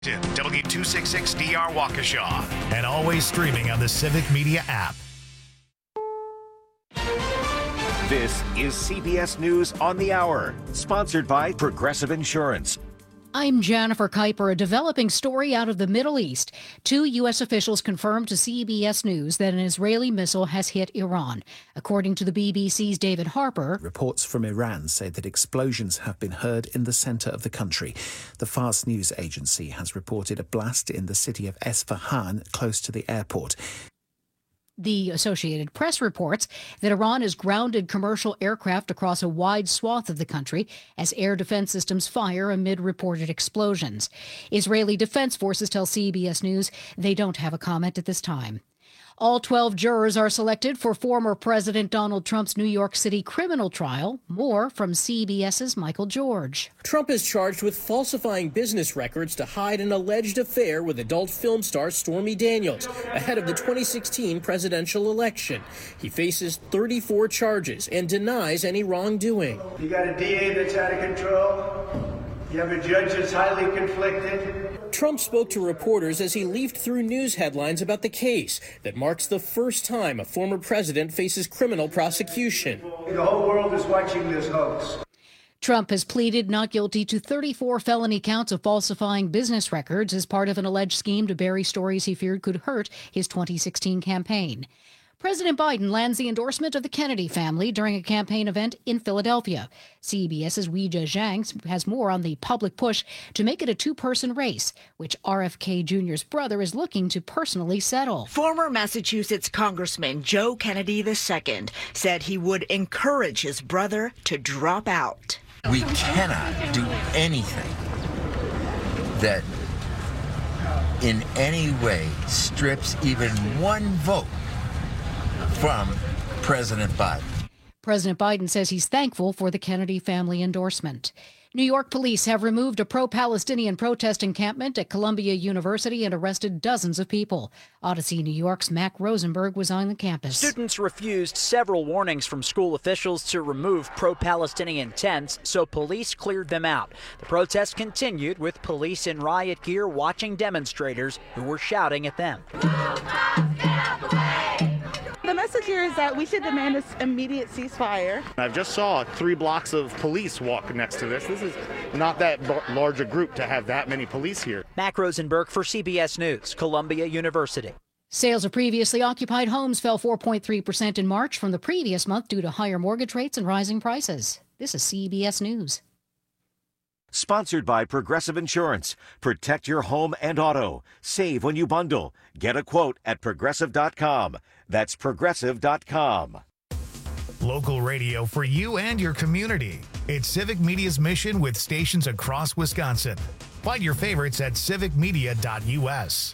W266DR Waukesha, and always streaming on the Civic Media app. This is CBS News on the Hour, sponsored by Progressive Insurance. I'm Jennifer Kuiper. A developing story out of the Middle East. 2 U.S. officials confirmed to CBS News that an Israeli missile has hit Iran. According to the BBC's David Harper, reports from Iran say that explosions have been heard in the center of the country. The Fars news agency has reported a blast in the city of Esfahan, close to the airport. The Associated Press reports that Iran has grounded commercial aircraft across a wide swath of the country as air defense systems fire amid reported explosions. Israeli Defense Forces tell CBS News they don't have a comment at this time. All 12 jurors are selected for former President Donald Trump's New York City criminal trial. More from CBS's Michael George. Trump is charged with falsifying business records to hide an alleged affair with adult film star Stormy Daniels ahead of the 2016 presidential election. He faces 34 charges and denies any wrongdoing. You got a DA that's out of control. You have a judge that's highly conflicted. Trump spoke to reporters as he leafed through news headlines about the case that marks the first time a former president faces criminal prosecution. The whole world is watching this hoax. Trump has pleaded not guilty to 34 felony counts of falsifying business records as part of an alleged scheme to bury stories he feared could hurt his 2016 campaign. President Biden lands the endorsement of the Kennedy family during a campaign event in Philadelphia. CBS's Weijia Zhang has more on the public push to make it a two-person race, which RFK Jr.'s brother is looking to personally settle. Former Massachusetts Congressman Joe Kennedy II said he would encourage his brother to drop out. We cannot do anything that in any way strips even one vote from President Biden. President Biden says he's thankful for the Kennedy family endorsement. New York police have removed a pro-Palestinian protest encampment at Columbia University and arrested dozens of people. Odyssey New York's Mac Rosenberg was on the campus. Students refused several warnings from school officials to remove pro-Palestinian tents, so police cleared them out. The protest continued with police in riot gear watching demonstrators who were shouting at them. The message here is that we should demand this immediate ceasefire. I just saw 3 blocks of police walk next to this. This is not that large a group to have that many police here. Mac Rosenberg for CBS News, Columbia University. Sales of previously occupied homes fell 4.3% in March from the previous month due to higher mortgage rates and rising prices. This is CBS News. Sponsored by Progressive Insurance. Protect your home and auto. Save when you bundle. Get a quote at Progressive.com. That's Progressive.com. Local radio for you and your community. It's Civic Media's mission with stations across Wisconsin. Find your favorites at civicmedia.us.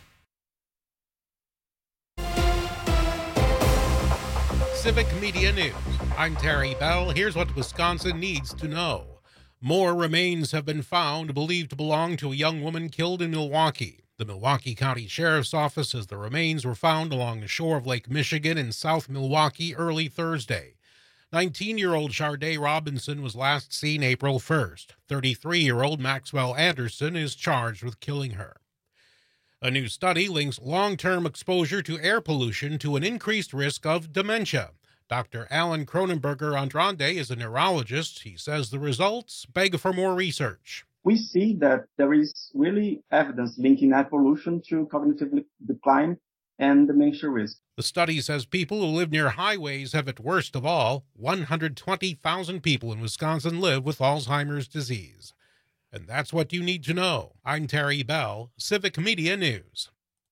Civic Media News. I'm Terry Bell. Here's what Wisconsin needs to know. More remains have been found believed to belong to a young woman killed in Milwaukee. The Milwaukee County Sheriff's Office says the remains were found along the shore of Lake Michigan in South Milwaukee early Thursday. 19-year-old Sharday Robinson was last seen April 1st. 33-year-old Maxwell Anderson is charged with killing her. A new study links long-term exposure to air pollution to an increased risk of dementia. Dr. Alan Cronenberger Andrade is a neurologist. He says the results beg for more research. We see that there is really evidence linking air pollution to cognitive decline and dementia risk. The study says people who live near highways have it worst of all. 120,000 people in Wisconsin live with Alzheimer's disease. And that's what you need to know. I'm Terry Bell, Civic Media News.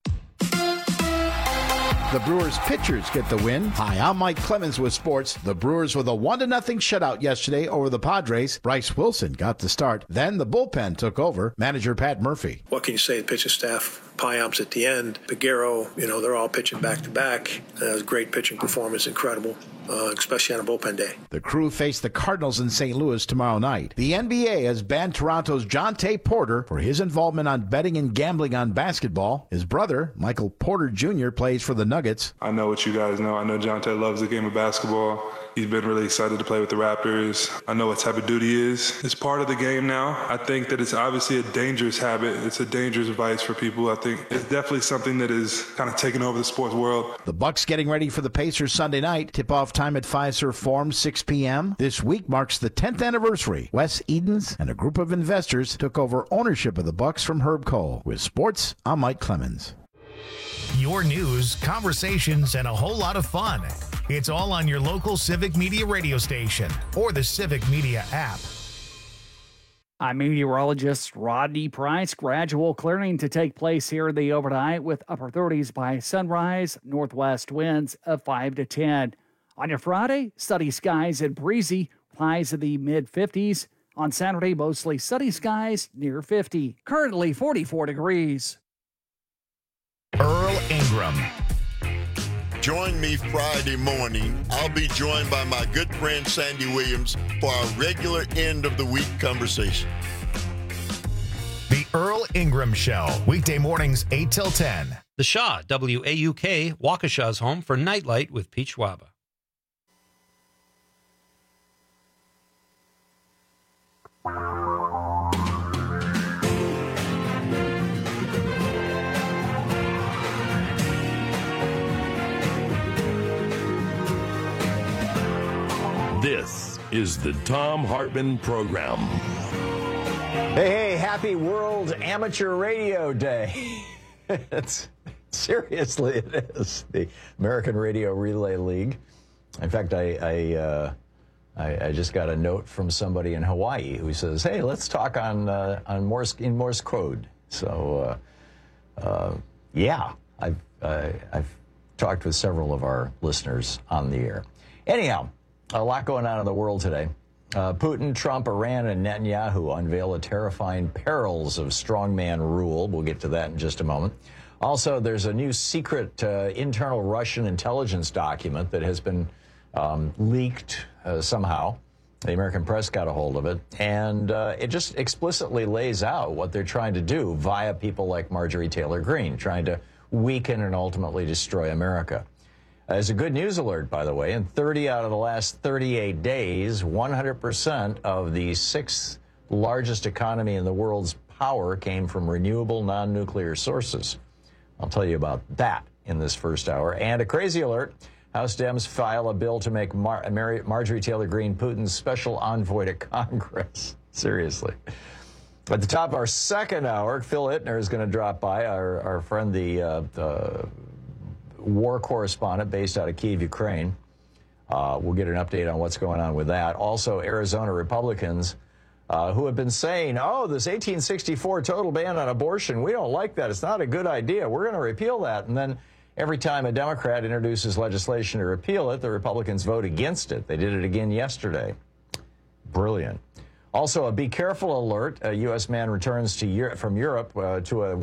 The Brewers pitchers get the win. Hi, I'm Mike Clemens with sports. The Brewers with a 1-0 shutout yesterday over the Padres. Bryce Wilson got the start. Then the bullpen took over. Manager Pat Murphy. What can you say? The pitching staff, Piamps at the end, Peguero, they're all pitching back-to-back. That was a great pitching performance, incredible. especially on a bullpen day. The Crew face the Cardinals in St. Louis tomorrow night. The NBA has banned Toronto's Jontay Porter for his involvement on betting and gambling on basketball. His brother, Michael Porter Jr., plays for the Nuggets. I know what you guys know. I know Jontay loves the game of basketball. He's been really excited to play with the Raptors. I know what type of duty he is. It's part of the game now. I think that it's obviously a dangerous habit. It's a dangerous vice for people. I think it's definitely something that is kind of taking over the sports world. The Bucks getting ready for the Pacers Sunday night. Tip-off time at Fiserv Forum, 6 p.m. This week marks the 10th anniversary. Wes Edens and a group of investors took over ownership of the Bucks from Herb Kohl. With sports, I'm Mike Clemens. Your news, conversations, and a whole lot of fun. It's all on your local Civic Media radio station or the Civic Media app. I'm meteorologist Rodney Price. Gradual clearing to take place here in the overnight with upper 30s by sunrise, northwest winds of 5 to 10. On your Friday, sunny skies and breezy, highs in the mid-50s. On Saturday, mostly sunny skies near 50. Currently 44 degrees. Earl Ingram. Join me Friday morning. I'll be joined by my good friend Sandy Williams for our regular end of the week conversation. The Earl Ingram Show, weekday mornings 8 till 10. The Shaw, WAUK, Waukesha's home for Nightlight with Pete Schwaba. This is the Thom Hartmann Program. Hey, happy World Amateur Radio Day. Seriously, it is. The American Radio Relay League. In fact, I just got a note from somebody in Hawaii who says, hey, let's talk on Morse code. So, yeah, I've talked with several of our listeners on the air. Anyhow, a lot going on in the world today. Putin, Trump, Iran, and Netanyahu unveil the terrifying perils of strongman rule. We'll get to that in just a moment. Also, there's a new secret internal Russian intelligence document that has been leaked somehow. The American press got a hold of it, and it just explicitly lays out what they're trying to do via people like Marjorie Taylor Greene, trying to weaken and ultimately destroy America. As a good news alert, by the way, in 30 out of the last 38 days, 100% of the sixth largest economy in the world's power came from renewable non-nuclear sources. I'll tell you about that in this first hour. And a crazy alert, House Dems file a bill to make Marjorie Taylor Greene Putin's special envoy to Congress. Seriously. At the top of our second hour, Phil Ittner is going to drop by, our friend, the war correspondent based out of Kyiv, Ukraine. We'll get an update on what's going on with that. Also, Arizona Republicans who have been saying, oh, this 1864 total ban on abortion, we don't like that. It's not a good idea. We're going to repeal that. And then every time a Democrat introduces legislation to repeal it, the Republicans vote against it. They did it again yesterday. Brilliant. Also, a be careful alert. A U.S. man returns from Europe to a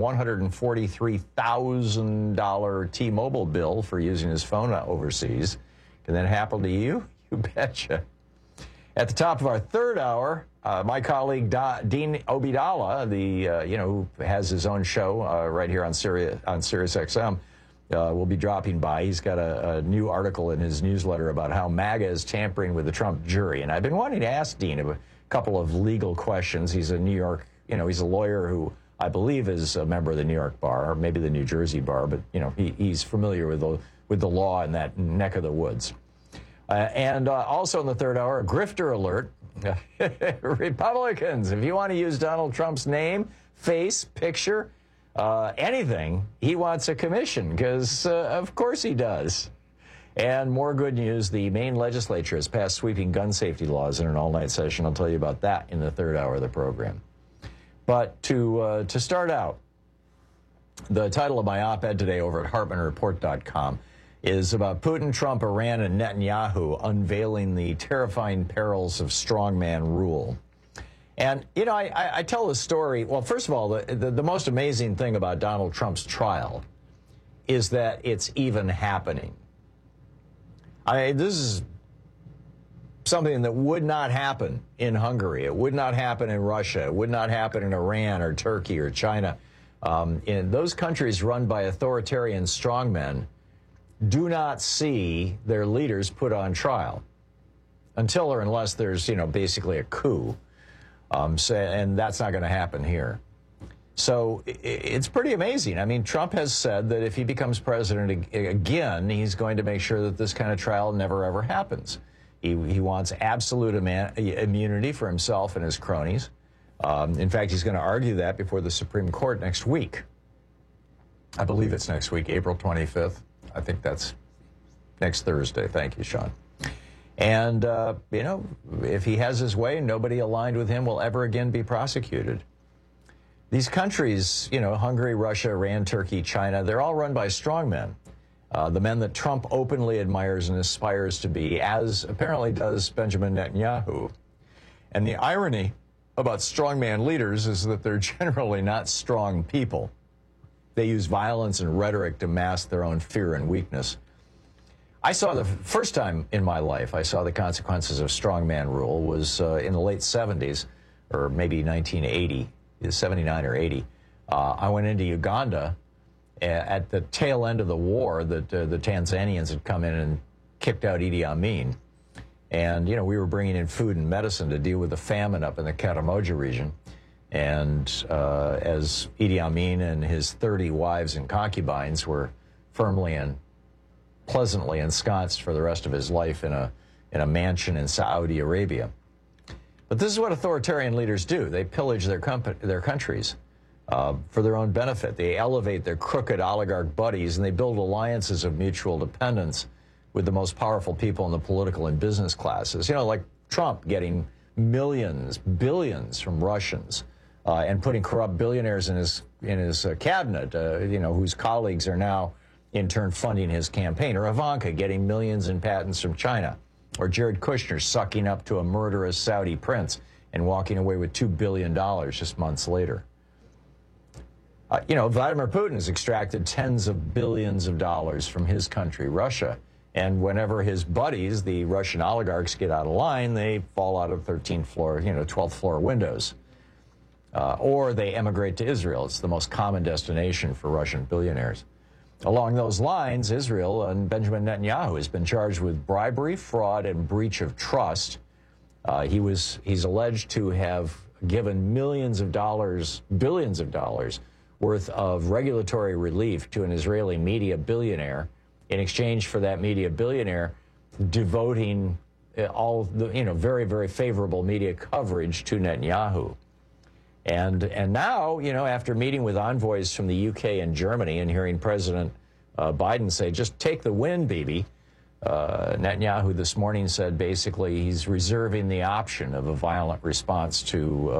$143,000 T-Mobile bill for using his phone overseas. Can that happen to you? You betcha. At the top of our third hour, my colleague Dean Obeidallah, who has his own show right here on Sirius XM, will be dropping by. He's got a new article in his newsletter about how MAGA is tampering with the Trump jury. And I've been wanting to ask Dean a couple of legal questions. He's a New York, he's a lawyer who I believe is a member of the New York bar, or maybe the New Jersey bar, but he's familiar with the law in that neck of the woods. And also in the third hour, a grifter alert. Republicans, if you want to use Donald Trump's name, face, picture, anything, he wants a commission, because of course he does. And more good news, the Maine legislature has passed sweeping gun safety laws in an all-night session. I'll tell you about that in the third hour of the program. But to start out, the title of my op-ed today over at HartmannReport.com is about Putin, Trump, Iran, and Netanyahu unveiling the terrifying perils of strongman rule. And, I tell this story. Well, first of all, the most amazing thing about Donald Trump's trial is that it's even happening. This is something that would not happen in Hungary. It would not happen in Russia. It would not happen in Iran or Turkey or China. In those countries run by authoritarian strongmen do not see their leaders put on trial until or unless there's, basically a coup. And that's not going to happen here. So it's pretty amazing. I mean, Trump has said that if he becomes president again, he's going to make sure that this kind of trial never, ever happens. He wants absolute immunity for himself and his cronies. In fact, he's going to argue that before the Supreme Court next week. I believe it's next week, April 25th. I think that's next Thursday. Thank you, Sean. And, if he has his way, nobody aligned with him will ever again be prosecuted. These countries, Hungary, Russia, Iran, Turkey, China, they're all run by strongmen. The men that Trump openly admires and aspires to be, as apparently does Benjamin Netanyahu. And the irony about strongman leaders is that they're generally not strong people. They use violence and rhetoric to mask their own fear and weakness. I saw the first time in my life I saw the consequences of strongman rule was in the late 70s, or maybe 1980, 79 or 80. I went into Uganda at the tail end of the war that the Tanzanians had come in and kicked out Idi Amin. And, we were bringing in food and medicine to deal with the famine up in the Karamoja region. And as Idi Amin and his 30 wives and concubines were firmly and pleasantly ensconced for the rest of his life in a mansion in Saudi Arabia. But this is what authoritarian leaders do. They pillage their countries for their own benefit. They elevate their crooked oligarch buddies, and they build alliances of mutual dependence with the most powerful people in the political and business classes. Like Trump getting millions, billions from Russians and putting corrupt billionaires in his cabinet, whose colleagues are now in turn funding his campaign, or Ivanka getting millions in patents from China, or Jared Kushner sucking up to a murderous Saudi prince and walking away with $2 billion just months later. Vladimir Putin has extracted tens of billions of dollars from his country, Russia. And whenever his buddies, the Russian oligarchs, get out of line, they fall out of 13th floor, 12th floor windows. Or they emigrate to Israel. It's the most common destination for Russian billionaires. Along those lines, Israel and Benjamin Netanyahu has been charged with bribery, fraud, and breach of trust. He's alleged to have given millions of dollars, billions of dollars worth of regulatory relief to an Israeli media billionaire in exchange for that media billionaire devoting all the, very, very favorable media coverage to Netanyahu. And now, after meeting with envoys from the UK and Germany and hearing President Biden say, just take the win, Bibi, Netanyahu this morning said basically he's reserving the option of a violent response to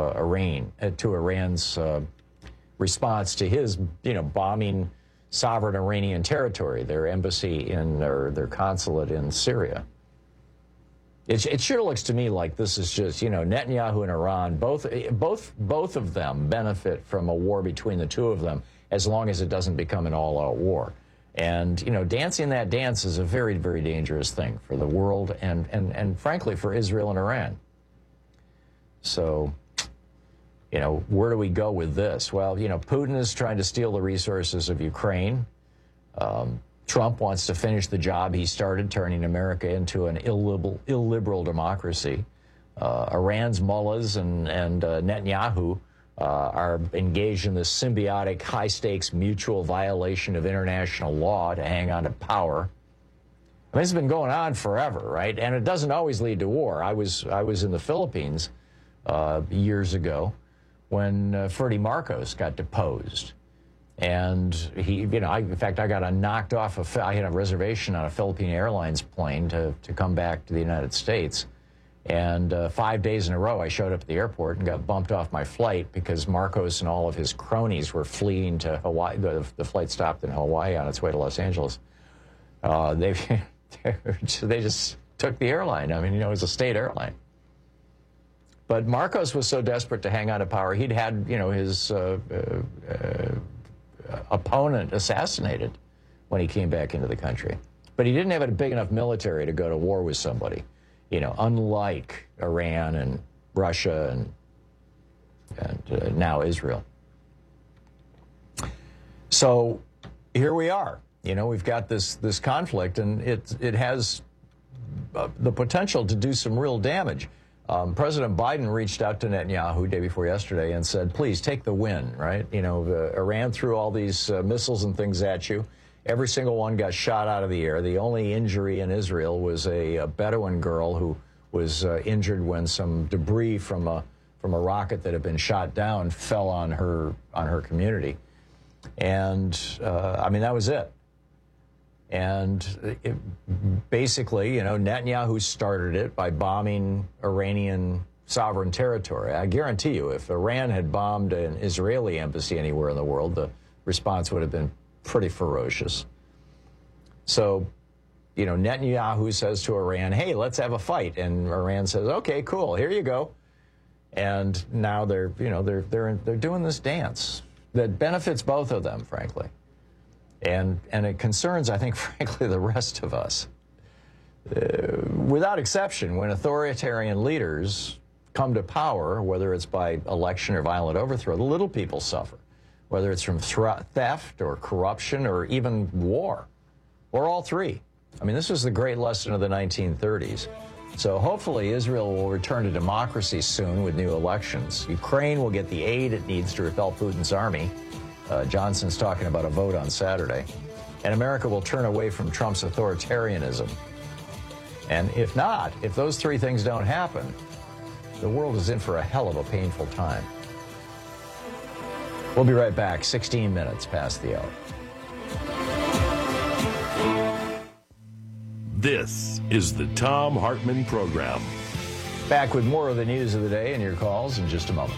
Iran's response to his, bombing sovereign Iranian territory, their embassy or their consulate in Syria. It sure looks to me like this is just, Netanyahu and Iran, both of them benefit from a war between the two of them as long as it doesn't become an all-out war. And, dancing that dance is a very, very dangerous thing for the world and frankly, for Israel and Iran. So, where do we go with this? Well, Putin is trying to steal the resources of Ukraine. Trump wants to finish the job he started, turning America into an illiberal democracy. Iran's mullahs and Netanyahu are engaged in this symbiotic, high-stakes mutual violation of international law to hang on to power. I mean, this has been going on forever, right? And it doesn't always lead to war. I was in the Philippines years ago when Ferdinand Marcos got deposed. And he, in fact, I got knocked off. I had a reservation on a Philippine Airlines plane to come back to the United States. And 5 days in a row, I showed up at the airport and got bumped off my flight because Marcos and all of his cronies were fleeing to Hawaii. The flight stopped in Hawaii on its way to Los Angeles. They just took the airline. I mean, it was a state airline. But Marcos was so desperate to hang on to power, he'd had, his opponent assassinated when he came back into the country. But he didn't have a big enough military to go to war with somebody. unlike Iran and Russia and now Israel. So here we are. We've got this conflict, and it has the potential to do some real damage. President Biden reached out to Netanyahu day before yesterday and said, please take the win, right? Iran threw all these missiles and things at you. Every single one got shot out of the air. The only injury in Israel was a Bedouin girl who was injured when some debris from a rocket that had been shot down fell on her community. And, that was it. And basically, Netanyahu started it by bombing Iranian sovereign territory. I guarantee you, if Iran had bombed an Israeli embassy anywhere in the world, the response would have been pretty ferocious. So, Netanyahu says to Iran, hey, let's have a fight. And Iran says, okay, cool, here you go. And now they're doing this dance that benefits both of them, frankly. And it concerns, I think, frankly, the rest of us. Without exception, when authoritarian leaders come to power, whether it's by election or violent overthrow, the little people suffer, whether it's from theft or corruption or even war, or all three. This was the great lesson of the 1930s. So hopefully Israel will return to democracy soon with new elections. Ukraine will get the aid it needs to repel Putin's army. Johnson's talking about a vote on Saturday. And America will turn away from Trump's authoritarianism. And if not, if those three things don't happen, the world is in for a hell of a painful time. We'll be right back, 16 minutes past the hour. This is the Thom Hartmann Program. Back with more of the news of the day and your calls in just a moment.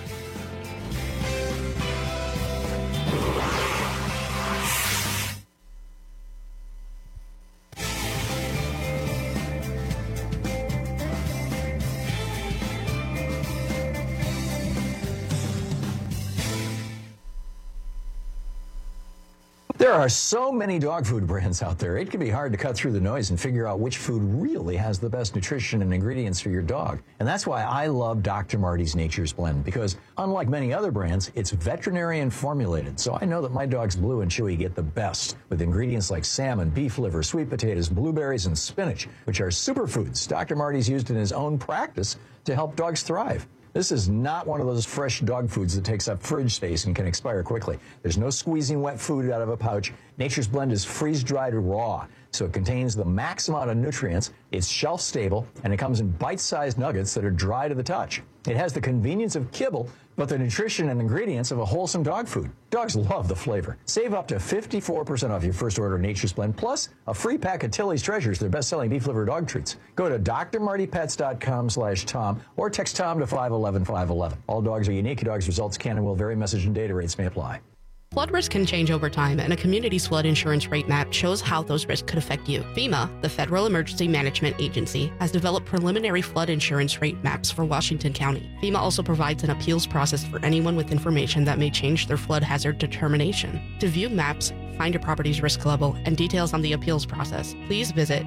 There are so many dog food brands out there, it can be hard to cut through the noise and figure out which food really has the best nutrition and ingredients for your dog. And that's why I love Dr. Marty's Nature's Blend, because unlike many other brands, it's veterinarian formulated. So I know that my dogs Blue and Chewy get the best with ingredients like salmon, beef liver, sweet potatoes, blueberries, and spinach, which are superfoods Dr. Marty's used in his own practice to help dogs thrive. This is not one of those fresh dog foods that takes up fridge space and can expire quickly. There's no squeezing wet food out of a pouch. Nature's Blend is freeze-dried raw, so it contains the max amount of nutrients, it's shelf-stable, and it comes in bite-sized nuggets that are dry to the touch. It has the convenience of kibble, but the nutrition and ingredients of a wholesome dog food. Dogs love the flavor. Save up to 54% off your first order of Nature's Blend, plus a free pack of Tilly's Treasures, their best-selling beef liver dog treats. Go to drmartypets.com/Tom or text Tom to 511-511. All dogs are unique. Your dog's results can and will vary. Message and data rates may apply. Flood risk can change over time, and a community's flood insurance rate map shows how those risks could affect you. FEMA, the Federal Emergency Management Agency, has developed preliminary flood insurance rate maps for Washington County. FEMA also provides an appeals process for anyone with information that may change their flood hazard determination. To view maps, find your property's risk level, and details on the appeals process, please visit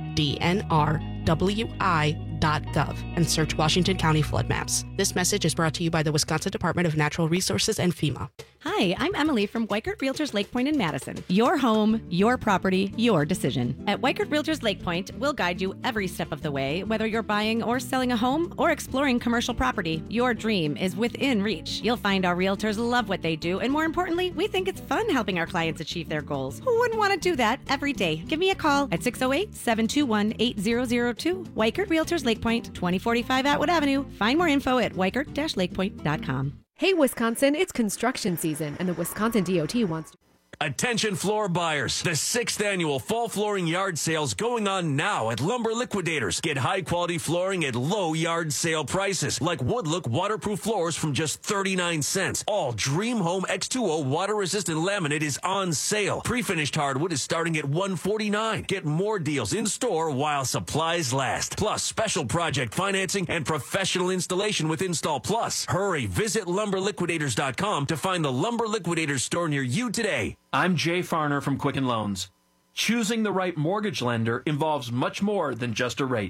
dnrwi.gov and search Washington County flood maps. This message is brought to you by the Wisconsin Department of Natural Resources and FEMA. Hi, I'm Emily from Weichert Realtors Lake Point in Madison. Your home, your property, your decision. At Weichert Realtors Lake Point, we'll guide you every step of the way, whether you're buying or selling a home or exploring commercial property. Your dream is within reach. You'll find our realtors love what they do, and more importantly, we think it's fun helping our clients achieve their goals. Who wouldn't want to do that every day? Give me a call at 608-721-8002. Weichert Realtors Lake Point, 2045 Atwood Avenue. Find more info at weichert-lakepoint.com. Hey, Wisconsin, it's construction season, and the Wisconsin DOT wants to... Attention floor buyers. The 6th annual fall flooring yard sale's going on now at Lumber Liquidators. Get high quality flooring at low yard sale prices, like Woodlook waterproof floors from just 39 cents. All Dream Home X2O water resistant laminate is on sale. Pre-finished hardwood is starting at $149. Get more deals in store while supplies last. Plus special project financing and professional installation with Install Plus. Hurry, visit lumberliquidators.com to find the Lumber Liquidators store near you today. I'm Jay Farner from Quicken Loans. Choosing the right mortgage lender involves much more than just a rate.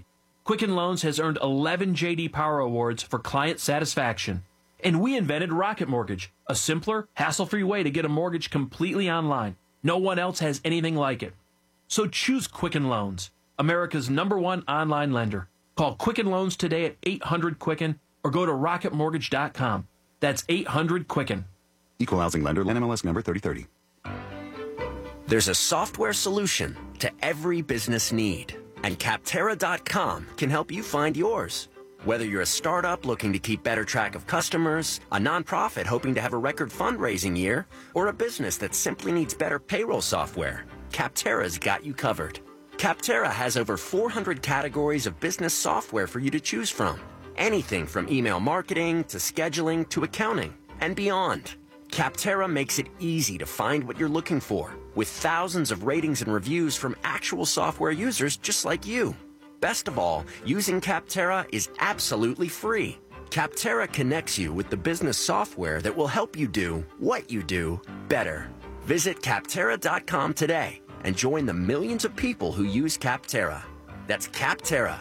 Quicken Loans has earned 11 J.D. Power Awards for client satisfaction. And we invented Rocket Mortgage, a simpler, hassle-free way to get a mortgage completely online. No one else has anything like it. So choose Quicken Loans, America's #1 online lender. Call Quicken Loans today at 800-QUICKEN or go to rocketmortgage.com. That's 800-QUICKEN. Equal housing lender, NMLS number 3030. There's a software solution to every business need, and Capterra.com can help you find yours. Whether you're a startup looking to keep better track of customers, a nonprofit hoping to have a record fundraising year, or a business that simply needs better payroll software, Capterra's got you covered. Capterra has over 400 categories of business software for you to choose from. Anything from email marketing to scheduling to accounting and beyond. Capterra makes it easy to find what you're looking for, with thousands of ratings and reviews from actual software users just like you. Best of all, using Capterra is absolutely free. Capterra connects you with the business software that will help you do what you do better. Visit Capterra.com today and join the millions of people who use Capterra. That's Capterra,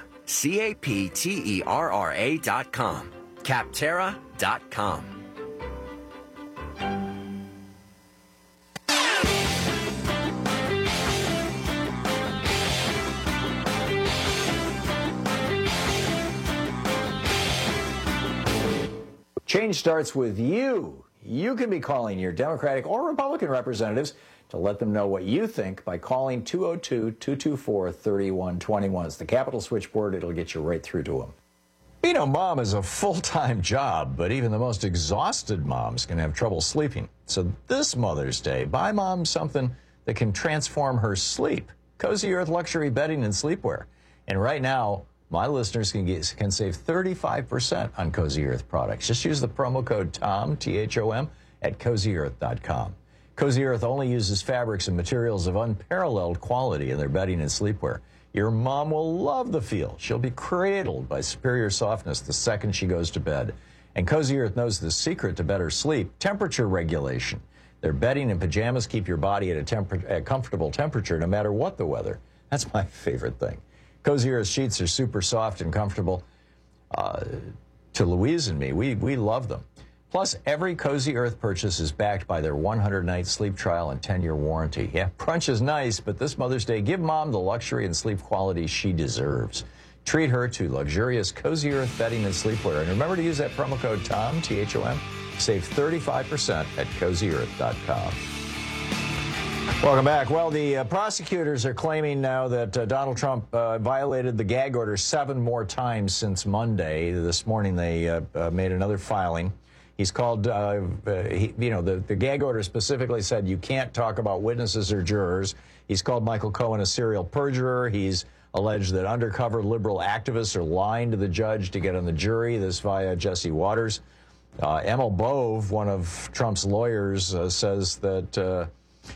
Capterra.com. Capterra.com. Change starts with you. You can be calling your Democratic or Republican representatives to let them know what you think by calling 202-224-3121. It's the Capitol switchboard. It'll get you right through to them. Being a mom is a full-time job, but even the most exhausted moms can have trouble sleeping. So this Mother's Day, buy mom something that can transform her sleep. Cozy Earth luxury bedding and sleepwear. And right now, my listeners can save 35% on Cozy Earth products. Just use the promo code TOM, T-H-O-M, at CozyEarth.com. Cozy Earth only uses fabrics and materials of unparalleled quality in their bedding and sleepwear. Your mom will love the feel. She'll be cradled by superior softness the second she goes to bed. And Cozy Earth knows the secret to better sleep: temperature regulation. Their bedding and pajamas keep your body at a comfortable temperature no matter what the weather. That's my favorite thing. Cozy Earth sheets are super soft and comfortable. To Louise and me, we love them. Plus, every Cozy Earth purchase is backed by their 100-night sleep trial and 10-year warranty. Yeah, brunch is nice, but this Mother's Day, give Mom the luxury and sleep quality she deserves. Treat her to luxurious Cozy Earth bedding and sleepwear. And remember to use that promo code TOM, T-H-O-M. Save 35% at CozyEarth.com. Welcome back. Well, the prosecutors are claiming now that Donald Trump violated the gag order 7 more times since Monday. This morning they made another filing. He's called, the gag order specifically said you can't talk about witnesses or jurors. He's called Michael Cohen a serial perjurer. He's alleged that undercover liberal activists are lying to the judge to get on the jury, this via Jesse Waters. Emil Bove, one of Trump's lawyers, says that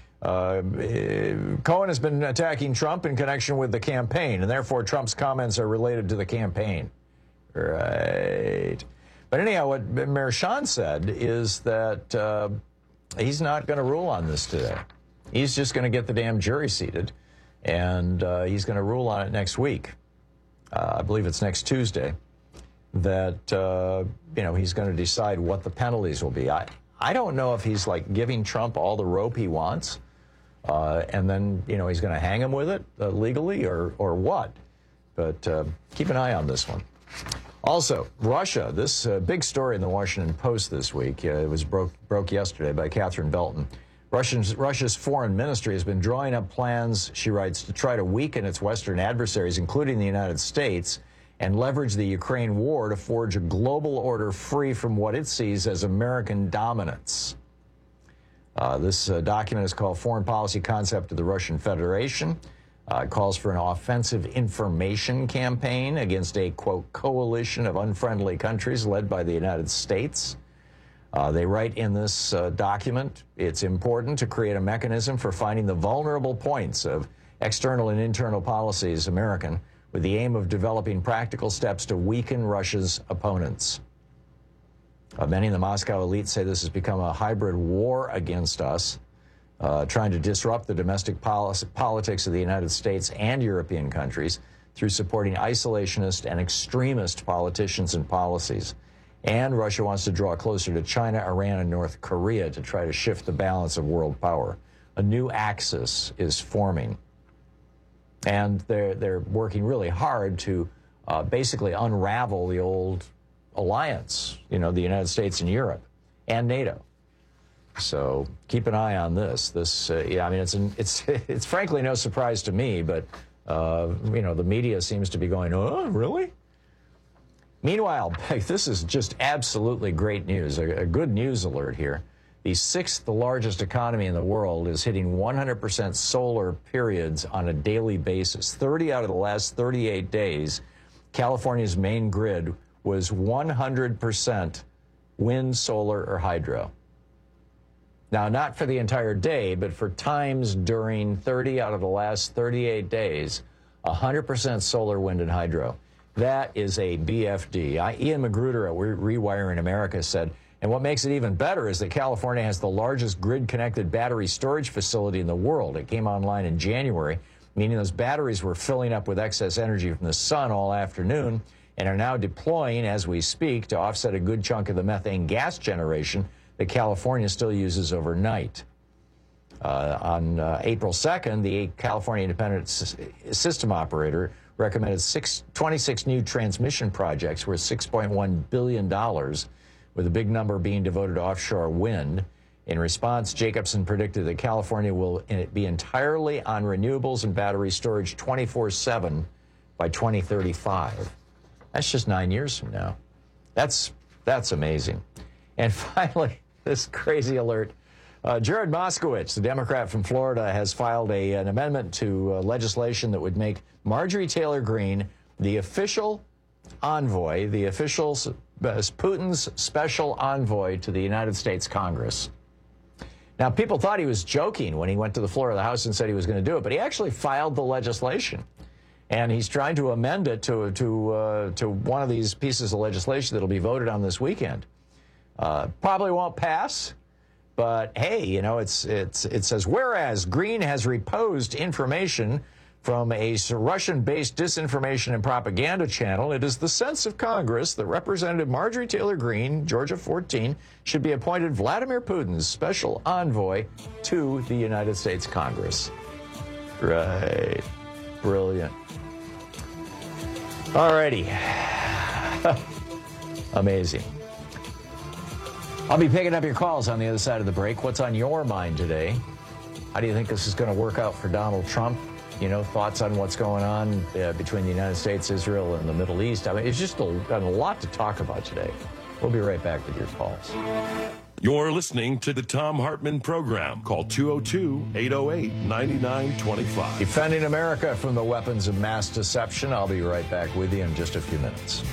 Cohen has been attacking Trump in connection with the campaign, and therefore Trump's comments are related to the campaign. Right. But anyhow, what Merchan said is that he's not going to rule on this today. He's just going to get the damn jury seated, and he's going to rule on it next week. I believe it's next Tuesday. That, he's going to decide what the penalties will be. I don't know if he's, giving Trump all the rope he wants, and then, he's going to hang him with it legally or what. But keep an eye on this one. Also, Russia, this big story in the Washington Post this week. It was broke yesterday by Catherine Belton. Russia's foreign ministry has been drawing up plans, she writes, to try to weaken its Western adversaries, including the United States, and leverage the Ukraine war to forge a global order free from what it sees as American dominance. This document is called Foreign Policy Concept of the Russian Federation. It calls for an offensive information campaign against a, quote, coalition of unfriendly countries led by the United States. They write in this document, it's important to create a mechanism for finding the vulnerable points of external and internal policies, American, with the aim of developing practical steps to weaken Russia's opponents. Many in the Moscow elite say this has become a hybrid war against us, trying to disrupt the domestic politics of the United States and European countries. through supporting isolationist and extremist politicians and policies. And Russia wants to draw closer to China, Iran, and North Korea to try to shift the balance of world power. A new axis is forming. And they're working really hard to basically unravel the old alliance, the United States and Europe and NATO. So keep an eye on this. It's frankly no surprise to me, but the media seems to be going, oh, really? Meanwhile, this is just absolutely great news, a good news alert here. The sixth largest economy in the world is hitting 100% solar periods on a daily basis. 30 out of the last 38 days, California's main grid was 100% wind, solar, or hydro. Now, not for the entire day, but for times during 30 out of the last 38 days, 100% solar, wind, and hydro. That is a BFD. Ian Magruder at Rewiring America said, and what makes it even better is that California has the largest grid-connected battery storage facility in the world. It came online in January, meaning those batteries were filling up with excess energy from the sun all afternoon and are now deploying as we speak to offset a good chunk of the methane gas generation that California still uses overnight. On April 2nd, the California Independent System Operator recommended 26 new transmission projects worth $6.1 billion, with a big number being devoted to offshore wind. In response, Jacobson predicted that California will be entirely on renewables and battery storage 24/7 by 2035. That's just 9 years from now. That's amazing. And finally, this crazy alert. Jared Moskowitz, the Democrat from Florida, has filed an amendment to legislation that would make Marjorie Taylor Greene the official envoy, Putin's special envoy to the United States Congress. Now, people thought he was joking when he went to the floor of the House and said he was going to do it, but he actually filed the legislation. And he's trying to amend it to one of these pieces of legislation that will be voted on this weekend. Probably won't pass. But hey, it says, whereas Greene has reposed information from a Russian-based disinformation and propaganda channel, it is the sense of Congress that Representative Marjorie Taylor Greene, Georgia 14, should be appointed Vladimir Putin's special envoy to the United States Congress. Right. Brilliant. All righty. Amazing. I'll be picking up your calls on the other side of the break. What's on your mind today? How do you think this is going to work out for Donald Trump? Thoughts on what's going on between the United States, Israel, and the Middle East. I mean, it's just a lot to talk about today. We'll be right back with your calls. You're listening to the Thom Hartmann Program. Call 202-808-9925. Defending America from the weapons of mass deception. I'll be right back with you in just a few minutes.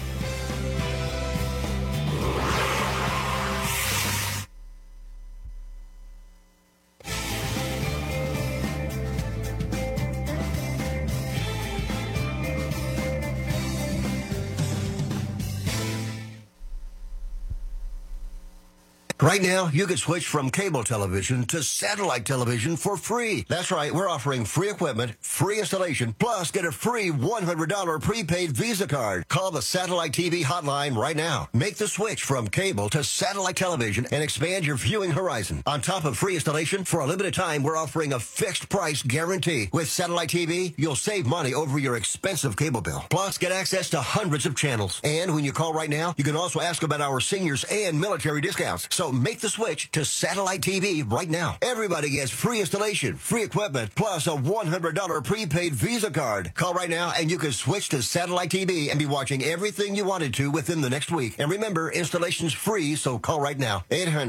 Right now, you can switch from cable television to satellite television for free. That's right, we're offering free equipment, free installation, plus get a free $100 prepaid Visa card. Call the Satellite TV hotline right now. Make the switch from cable to satellite television and expand your viewing horizon. On top of free installation, for a limited time, we're offering a fixed price guarantee. With Satellite TV, you'll save money over your expensive cable bill. Plus, get access to hundreds of channels. And when you call right now, you can also ask about our seniors and military discounts. So make the switch to Satellite TV right now. Everybody gets free installation, free equipment, plus a $100 prepaid Visa card. Call right now and you can switch to Satellite TV and be watching everything you wanted to within the next week. And remember, installation's free, so call right now.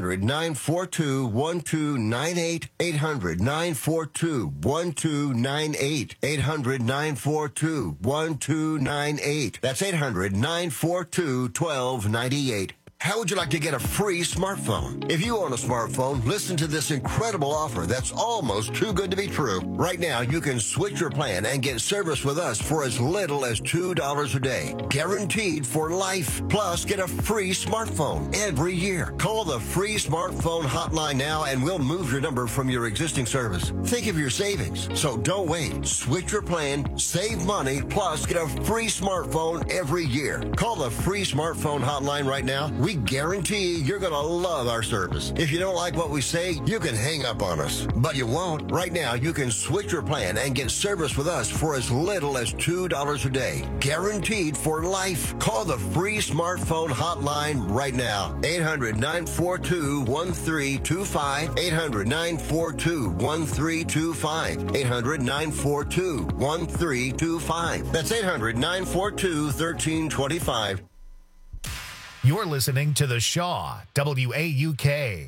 800-942-1298. 800-942-1298. 800-942-1298. That's 800-942-1298. How would you like to get a free smartphone? If you own a smartphone, listen to this incredible offer that's almost too good to be true. Right now, you can switch your plan and get service with us for as little as $2 a day. Guaranteed for life. Plus, get a free smartphone every year. Call the free smartphone hotline now and we'll move your number from your existing service. Think of your savings. So don't wait. Switch your plan, save money, plus get a free smartphone every year. Call the free smartphone hotline right now. We guarantee you're going to love our service. If you don't like what we say, you can hang up on us. But you won't. Right now, you can switch your plan and get service with us for as little as $2 a day. Guaranteed for life. Call the free smartphone hotline right now. 800-942-1325. 800-942-1325. 800-942-1325. That's 800-942-1325. You're listening to The Shaw, WAUK.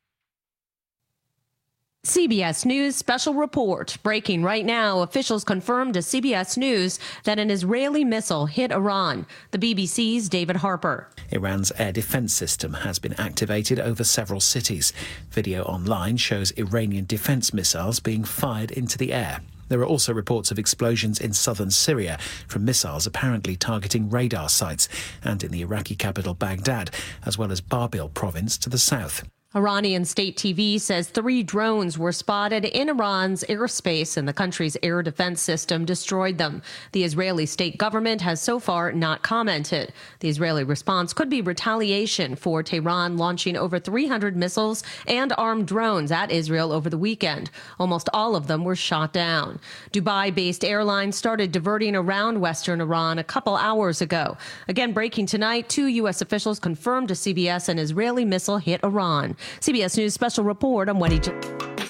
CBS News special report. Breaking right now, officials confirmed to CBS News that an Israeli missile hit Iran. The BBC's David Harper. Iran's air defense system has been activated over several cities. Video online shows Iranian defense missiles being fired into the air. There are also reports of explosions in southern Syria from missiles apparently targeting radar sites and in the Iraqi capital Baghdad, as well as Babil province to the south. Iranian state TV says 3 drones were spotted in Iran's airspace and the country's air defense system destroyed them. The Israeli state government has so far not commented. The Israeli response could be retaliation for Tehran launching over 300 missiles and armed drones at Israel over the weekend. Almost all of them were shot down. Dubai-based airlines started diverting around western Iran a couple hours ago. Again, breaking tonight, 2 U.S. officials confirmed to CBS an Israeli missile hit Iran. CBS News special report on what he just...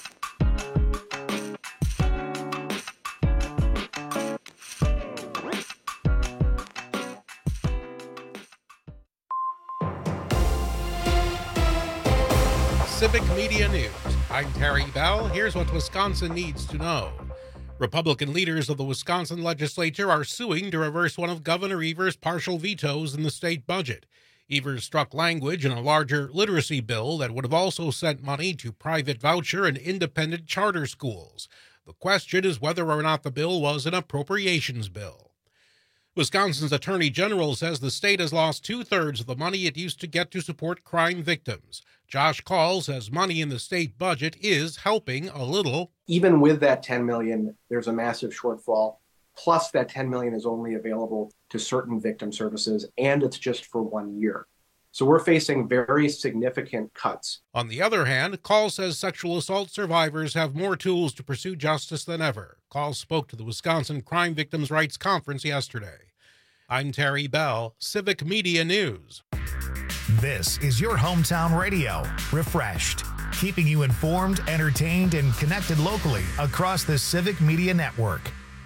Civic Media News. I'm Terry Bell. Here's what Wisconsin needs to know. Republican leaders of the Wisconsin legislature are suing to reverse one of Governor Evers' partial vetoes in the state budget. Evers struck language in a larger literacy bill that would have also sent money to private voucher and independent charter schools. The question is whether or not the bill was an appropriations bill. Wisconsin's Attorney General says the state has lost 2/3 of the money it used to get to support crime victims. Josh Call says money in the state budget is helping a little. Even with that $10 million, there's a massive shortfall. Plus, that $10 million is only available to certain victim services, and it's just for 1 year. So we're facing very significant cuts. On the other hand, Call says sexual assault survivors have more tools to pursue justice than ever. Call spoke to the Wisconsin Crime Victims' Rights Conference yesterday. I'm Terry Bell, Civic Media News. This is your hometown radio, refreshed, keeping you informed, entertained, and connected locally across the Civic Media Network.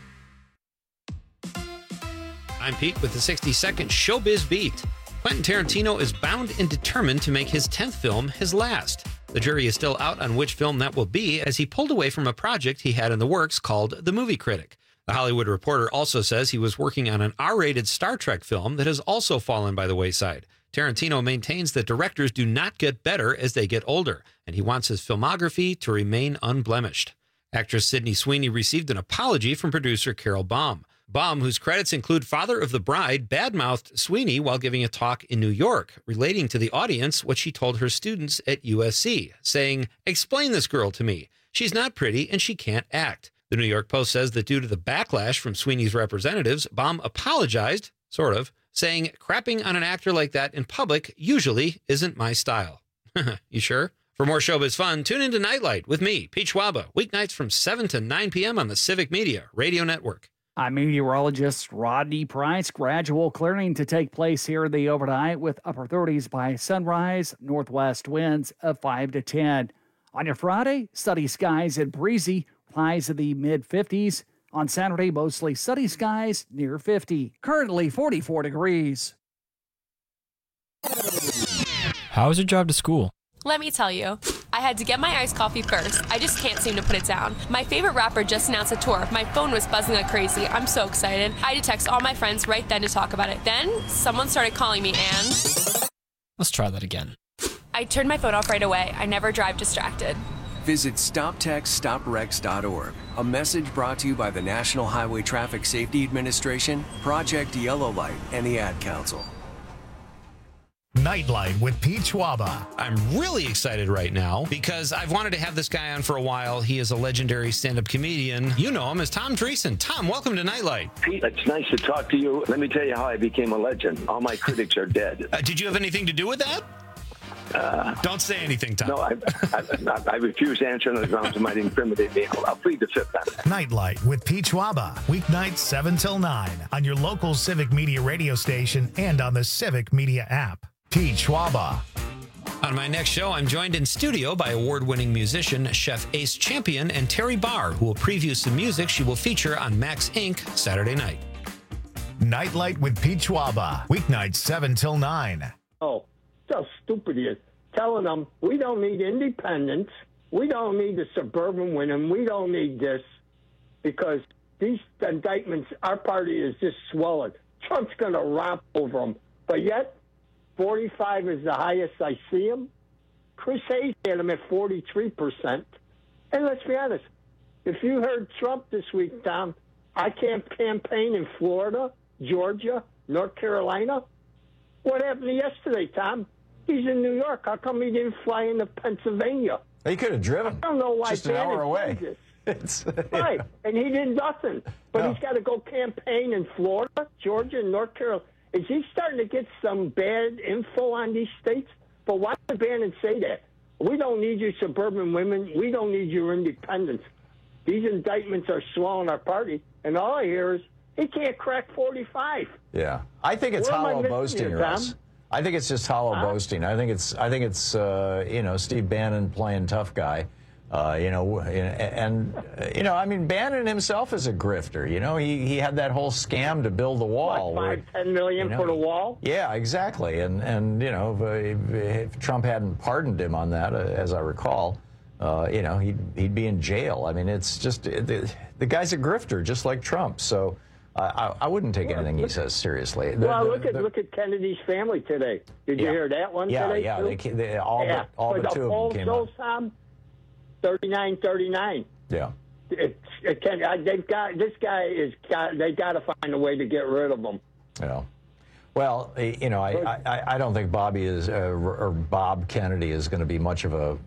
I'm Pete with the 60-second Showbiz Beat. Quentin Tarantino is bound and determined to make his 10th film his last. The jury is still out on which film that will be, as he pulled away from a project he had in the works called The Movie Critic. The Hollywood Reporter also says he was working on an R-rated Star Trek film that has also fallen by the wayside. Tarantino maintains that directors do not get better as they get older, and he wants his filmography to remain unblemished. Actress Sydney Sweeney received an apology from producer Carol Baum. Baum, whose credits include Father of the Bride, badmouthed Sweeney while giving a talk in New York, relating to the audience what she told her students at USC, saying, "Explain this girl to me. She's not pretty and she can't act." The New York Post says that due to the backlash from Sweeney's representatives, Baum apologized, sort of, saying, "Crapping on an actor like that in public usually isn't my style." You sure? For more showbiz fun, tune into Nightlight with me, Pete Schwaba, weeknights from 7 to 9 p.m. on the Civic Media Radio Network. I'm meteorologist Rodney Price. Gradual clearing to take place here in the overnight with upper 30s by sunrise, northwest winds of 5 to 10. On your Friday, sunny skies and breezy, highs in the mid-50s. On Saturday, mostly sunny skies near 50. Currently 44 degrees. How was your drive to school? Let me tell you, I had to get my iced coffee first. I just can't seem to put it down. My favorite rapper just announced a tour. My phone was buzzing like crazy. I'm so excited. I had to text all my friends right then to talk about it. Then someone started calling me and... Let's try that again. I turned my phone off right away. I never drive distracted. Visit StopTextStopWrecks.org. A message brought to you by the National Highway Traffic Safety Administration, Project Yellow Light, and the Ad Council. Nightlight with Pete Schwaba. I'm really excited right now because I've wanted to have this guy on for a while. He is a legendary stand-up comedian. You know him as Tom Dreesen. Tom, welcome to Nightlight. Pete, it's nice to talk to you. Let me tell you how I became a legend. All my critics are dead. Did you have anything to do with that? Don't say anything, Tom. No, I refuse to answer on the grounds it might incriminate me. I'll plead the fifth on it. Nightlight with Pete Schwaba. Weeknights 7 till 9 on your local Civic Media radio station and on the Civic Media app. Pete Schwaba. On my next show, I'm joined in studio by award-winning musician, Chef Ace Champion, and Terry Barr, who will preview some music she will feature on Max Inc. Saturday night. Nightlight with Pete Schwaba. Weeknights 7 till 9. Oh, so stupid he is. Telling them we don't need independence. We don't need the suburban women. We don't need this because these indictments, our party is just swelling. Trump's going to romp over them. But yet, 45 is the highest I see him. Chris Hayes had him at 43%. And let's be honest, if you heard Trump this week, Tom, I can't campaign in Florida, Georgia, North Carolina. What happened yesterday, Tom? He's in New York. How come he didn't fly into Pennsylvania? He could have driven. I don't know why. Just an hour away. Right, and he did nothing. But he's got to go campaign in Florida, Georgia, and North Carolina. Is he starting to get some bad info on these states? But why did Bannon say that? We don't need you suburban women. We don't need your independence. These indictments are swallowing our party. And all I hear is he can't crack 45. Yeah. I think it's hollow boasting, Russ. I think it's just hollow boasting. I think it's Steve Bannon playing tough guy. I mean, Bannon himself is a grifter. He had that whole scam to build the wall. What, $5-10 million for the wall? Yeah, exactly. And if Trump hadn't pardoned him on that, as I recall, he'd be in jail. I mean, it's just the guy's a grifter, just like Trump. So I wouldn't take anything he says seriously. Look at Kennedy's family today. Did you hear that one today? Yeah, they all but two of them came out. 39-39. Yeah. They got to find a way to get rid of him. Yeah. Well, I don't think Bob Kennedy is going to be much of a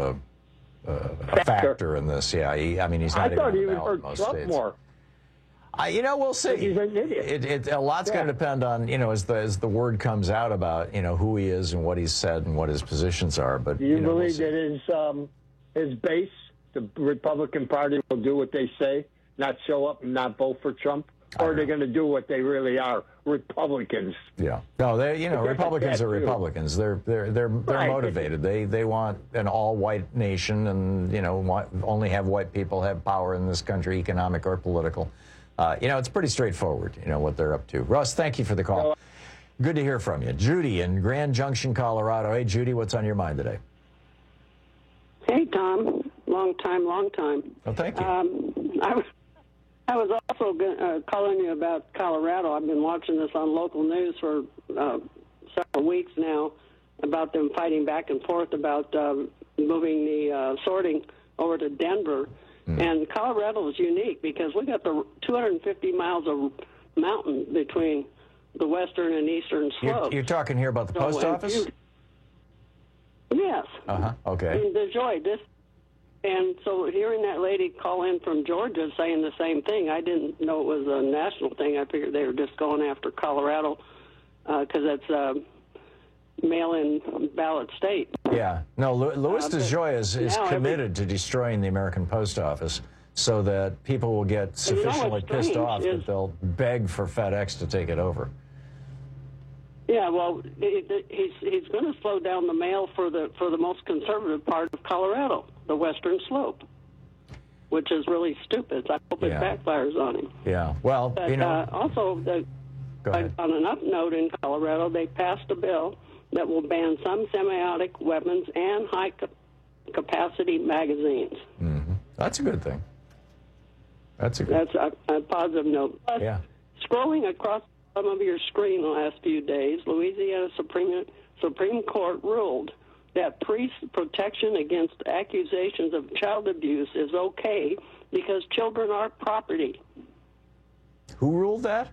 factor in this. Yeah. He's not. I thought he even would hurt Trump more. We'll see. He's an idiot. A lot's going to depend on, as the word comes out about, who he is and what he's said and what his positions are. But do you believe that his base, the Republican Party, will do what they say, not show up and not vote for Trump? Or are they going to do what they really are, Republicans? Yeah. No, Republicans are Republicans. They're motivated. They want an all-white nation and, only have white people have power in this country, economic or political. It's pretty straightforward, what they're up to. Russ, thank you for the call. Good to hear from you. Judy in Grand Junction, Colorado. Hey, Judy, what's on your mind today? Hey, Tom. Long time. Oh, thank you. I was also calling you about Colorado. I've been watching this on local news for several weeks now about them fighting back and forth about moving the sorting over to Denver. And Colorado is unique because we got the 250 miles of mountain between the western and eastern slopes. You're talking here about the post office? Yes. Okay. In DeJoy. And so hearing that lady call in from Georgia saying the same thing, I didn't know it was a national thing. I figured they were just going after Colorado because that's a mail-in ballot state. Yeah. No, Louis DeJoy is committed to destroying the American post office so that people will get sufficiently pissed off that they'll beg for FedEx to take it over. Yeah, well, he's going to slow down the mail for the most conservative part of Colorado, the western slope, which is really stupid. I hope it backfires on him. Yeah, well, but, also, on an up note in Colorado, they passed a bill that will ban some semi-automatic weapons and high-capacity magazines. Mm-hmm. That's a good thing. That's a positive note. Plus, scrolling across some of your screen the last few days, Louisiana Supreme Court ruled that police protection against accusations of child abuse is okay because children are property. Who ruled that?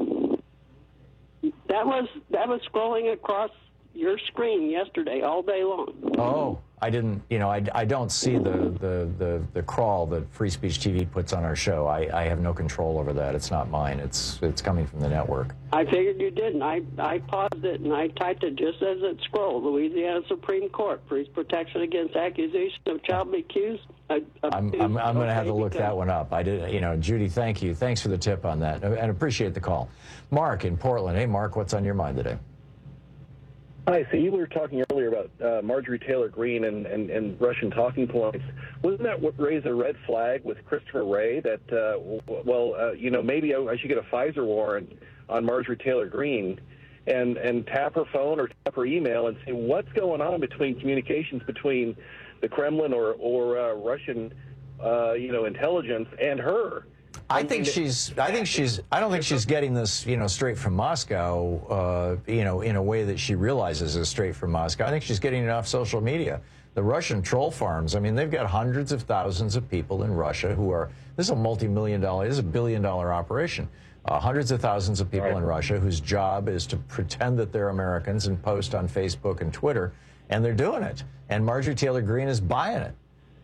That was scrolling across your screen yesterday all day long. Oh, I didn't. I don't see the crawl that Free Speech TV puts on our show. I have no control over that. It's not mine. It's coming from the network. I figured you didn't. I paused it and I typed it just as it scrolled. Louisiana Supreme Court, police protection against accusation of child abuse. I'm going to have to look that one up. I did. Judy, thank you. Thanks for the tip on that, and appreciate the call. Mark in Portland. Hey, Mark, what's on your mind today? Hi, so you were talking earlier about Marjorie Taylor Greene and Russian talking points. Wasn't that what raised a red flag with Christopher Wray that, maybe I should get a Pfizer warrant on Marjorie Taylor Greene and tap her phone or tap her email and see what's going on between communications between the Kremlin or Russian, intelligence and her. I don't think she's getting this, straight from Moscow, in a way that she realizes is straight from Moscow. I think she's getting it off social media. The Russian troll farms, they've got hundreds of thousands of people in Russia this is a multi-million-dollar, this is a billion-dollar operation. Hundreds of thousands of people in Russia whose job is to pretend that they're Americans and post on Facebook and Twitter, and they're doing it. And Marjorie Taylor Greene is buying it.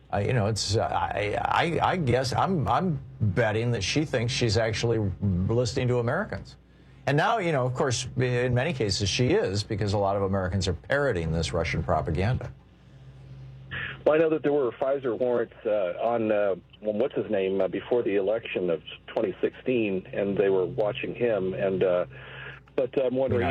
I guess I'm betting that she thinks she's actually listening to Americans. And now, of course, in many cases she is, because a lot of Americans are parroting this Russian propaganda. Well, I know that there were Pfizer warrants on, what's his name, before the election of 2016, and they were watching him. And but I'm wondering,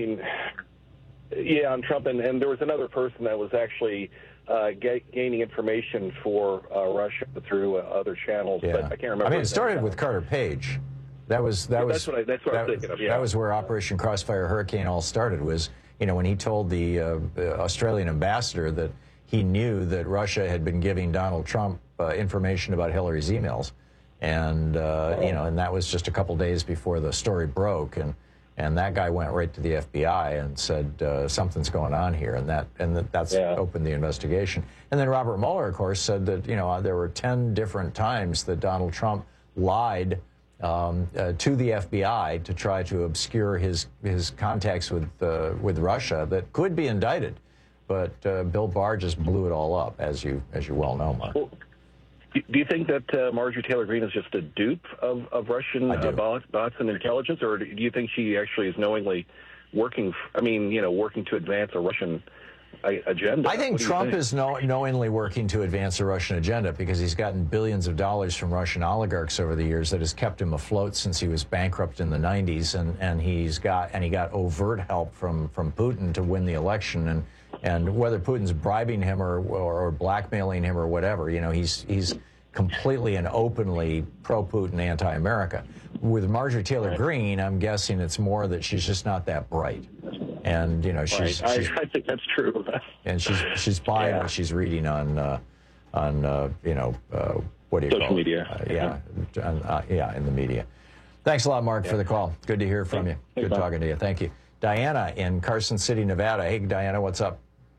on Trump, and there was another person that was actually gaining information for Russia through other channels, but I can't remember. It started with Carter Page. That's what I was thinking of. Yeah. That was where Operation Crossfire Hurricane all started. Was when he told the Australian ambassador that he knew that Russia had been giving Donald Trump information about Hillary's emails, and and that was just a couple days before the story broke, and that guy went right to the FBI and said something's going on here, and that's opened the investigation. And then Robert Mueller, of course, said that there were 10 different times that Donald Trump lied to the FBI to try to obscure his contacts with Russia that could be indicted, but Bill Barr just blew it all up, as you well know, Mark. Well, do you think that Marjorie Taylor Greene is just a dupe of Russian bots and intelligence, or do you think she actually is knowingly working? Working to advance a Russian agenda? I think Trump is knowingly working to advance a Russian agenda because he's gotten billions of dollars from Russian oligarchs over the years that has kept him afloat since he was bankrupt in the 90s, and he got overt help from Putin to win the election, and whether Putin's bribing him or blackmailing him or whatever, he's completely and openly pro-Putin, anti-America. With Marjorie Taylor Greene, I'm guessing it's more that she's just not that bright, and I think that's true. And she's buying what she's reading on what do you call it? Social media. In the media. Thanks a lot, Mark, for the call. Good to hear from you. Good talking to you. Thank you. Diana in Carson City, Nevada. Hey, Diana, what's up?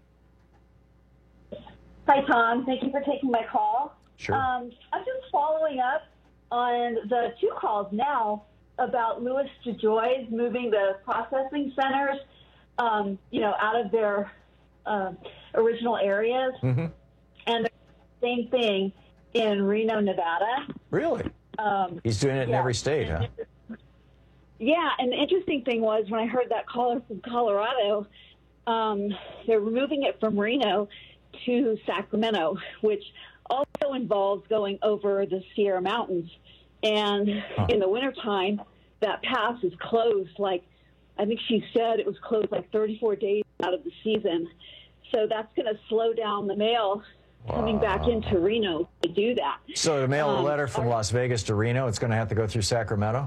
Hi, Tom. Thank you for taking my call. Sure. I'm just following up on the 2 calls now about Louis DeJoy's moving the processing centers, out of their original areas. Mm-hmm. And the same thing in Reno, Nevada. Really? He's doing it in every state, huh? Yeah, and the interesting thing was when I heard that caller from Colorado, they're moving it from Reno to Sacramento, which also involves going over the Sierra Mountains. And in the wintertime, that pass is closed. I think she said it was closed 34 days out of the season. So that's going to slow down the mail coming back into Reno to do that. So to mail a letter from Las Vegas to Reno, it's going to have to go through Sacramento?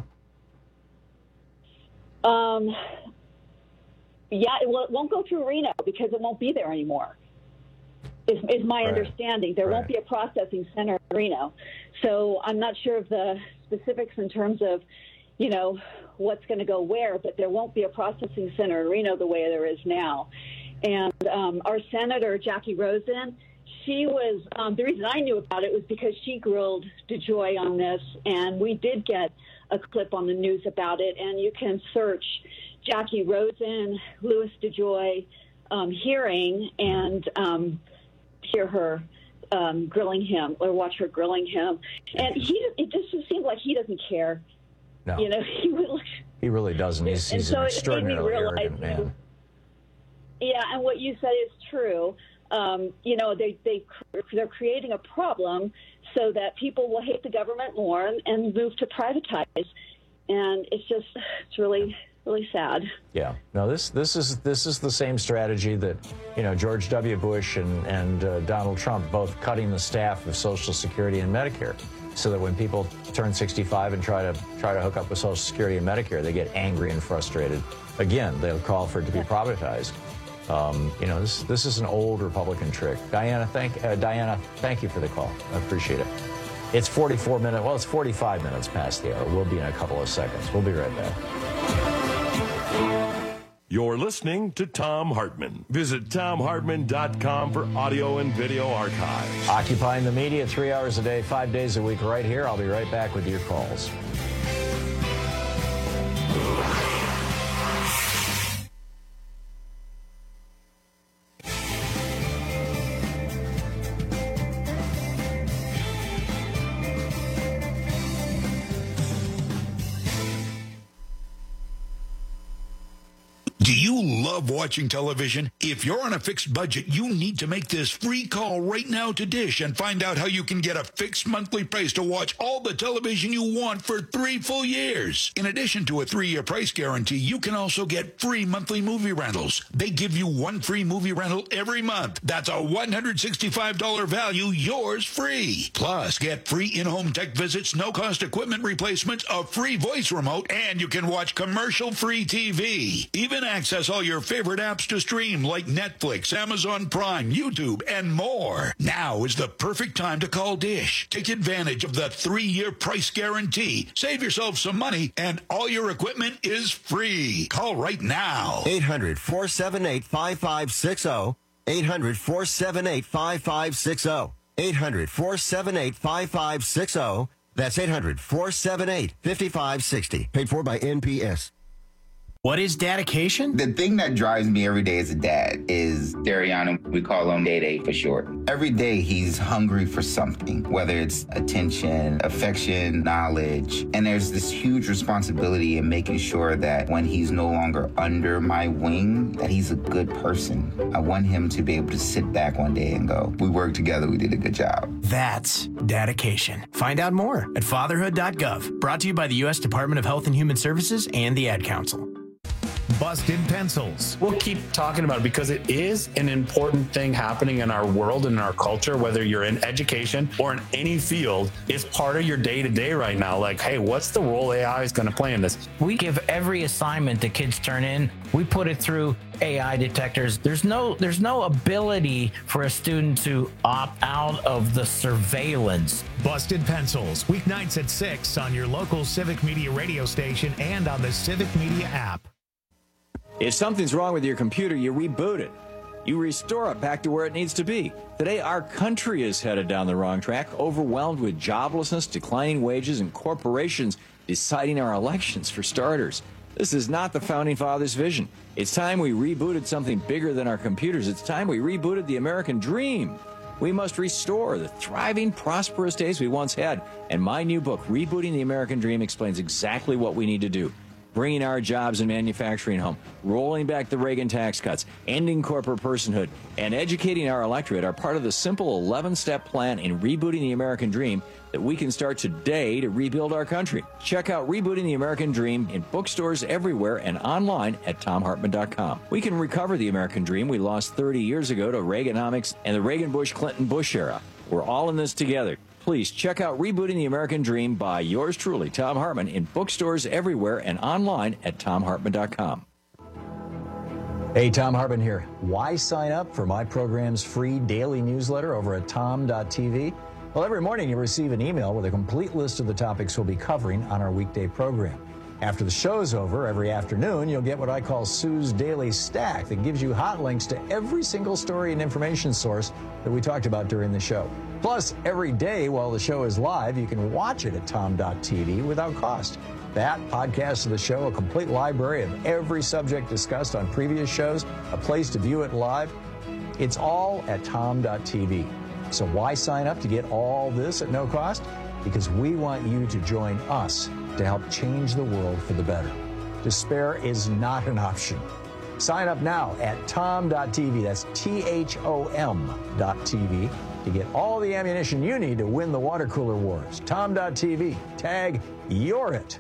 It won't go through Reno because it won't be there anymore. Is my understanding. There won't be a processing center in Reno. So I'm not sure of the specifics in terms of, you know, what's going to go where, but there won't be a processing center in Reno the way there is now. And our Senator, Jackie Rosen, she was, the reason I knew about it was because she grilled DeJoy on this, and we did get a clip on the news about it, and you can search Jackie Rosen, Louis DeJoy hearing and hear her grilling him or watch her grilling him. And it just seemed like he doesn't care. No. You know, he really doesn't. He's an extraordinarily arrogant man. Yeah, and what you said is true. You know, they're creating a problem so that people will hate the government more and move to privatize. And it's really sad. Yeah. No, this is the same strategy that, you know, George W. Bush and Donald Trump, both cutting the staff of Social Security and Medicare, so that when people turn 65 and try to hook up with Social Security and Medicare, they get angry and frustrated. Again, they'll call for it to be privatized. You know, this is an old Republican trick. Diana, thank you for the call. I appreciate it. It's 45 minutes past the hour. We'll be in a couple of seconds. We'll be right back. You're listening to Thom Hartmann. Visit ThomHartmann.com for audio and video archives. Occupying the media 3 hours a day, 5 days a week right here. I'll be right back with your calls. Do you love watching television? If you're on a fixed budget, you need to make this free call right now to Dish and find out how you can get a fixed monthly price to watch all the television you want for 3 full years. In addition to a 3-year price guarantee, you can also get free monthly movie rentals. They give you 1 free movie rental every month. That's a $165 value, yours free. Plus, get free in-home tech visits, no-cost equipment replacements, a free voice remote, and you can watch commercial-free TV. Even access all your favorite apps to stream like Netflix, Amazon Prime, YouTube, and more. Now is the perfect time to call Dish. Take advantage of the 3-year price guarantee. Save yourself some money, and all your equipment is free. Call right now. 800-478-5560. 800-478-5560. 800-478-5560. That's 800-478-5560. Paid for by NPS. What is dedication? The thing that drives me every day as a dad is Dariano. We call him Day for short. Every day he's hungry for something, whether it's attention, affection, knowledge. And there's this huge responsibility in making sure that when he's no longer under my wing, that he's a good person. I want him to be able to sit back one day and go, we worked together, we did a good job. That's dedication. Find out more at fatherhood.gov. Brought to you by the U.S. Department of Health and Human Services and the Ad Council. Busted Pencils. We'll keep talking about it because it is an important thing happening in our world and in our culture, whether you're in education or in any field. It's part of your day-to-day right now. Like, hey, what's the role AI is going to play in this? We give every assignment that kids turn in, we put it through AI detectors. There's no ability for a student to opt out of the surveillance. Busted Pencils, weeknights at 6 on your local Civic Media radio station and on the Civic Media app. If something's wrong with your computer, you reboot it. You restore it back to where it needs to be. Today, our country is headed down the wrong track, overwhelmed with joblessness, declining wages, and corporations deciding our elections for starters. This is not the Founding Fathers' vision. It's time we rebooted something bigger than our computers. It's time we rebooted the American dream. We must restore the thriving, prosperous days we once had. And my new book, Rebooting the American Dream, explains exactly what we need to do. Bringing our jobs and manufacturing home, rolling back the Reagan tax cuts, ending corporate personhood, and educating our electorate are part of the simple 11-step plan in rebooting the American dream that we can start today to rebuild our country. Check out Rebooting the American Dream in bookstores everywhere and online at ThomHartmann.com. We can recover the American dream we lost 30 years ago to Reaganomics and the Reagan-Bush-Clinton-Bush era. We're all in this together. Please check out Rebooting the American Dream by yours truly, Thom Hartmann, in bookstores everywhere and online at ThomHartmann.com. Hey, Thom Hartmann here. Why sign up for my program's free daily newsletter over at tom.tv? Well, every morning you receive an email with a complete list of the topics we'll be covering on our weekday program. After the show's over, every afternoon, you'll get what I call Sue's Daily Stack that gives you hot links to every single story and information source that we talked about during the show. Plus, every day while the show is live, you can watch it at tom.tv without cost. That, podcast of the show, a complete library of every subject discussed on previous shows, a place to view it live. It's all at tom.tv. So why sign up to get all this at no cost? Because we want you to join us to help change the world for the better. Despair is not an option. Sign up now at tom.tv. That's THOM.tv to get all the ammunition you need to win the water cooler wars. Tom.tv. Tag You're It.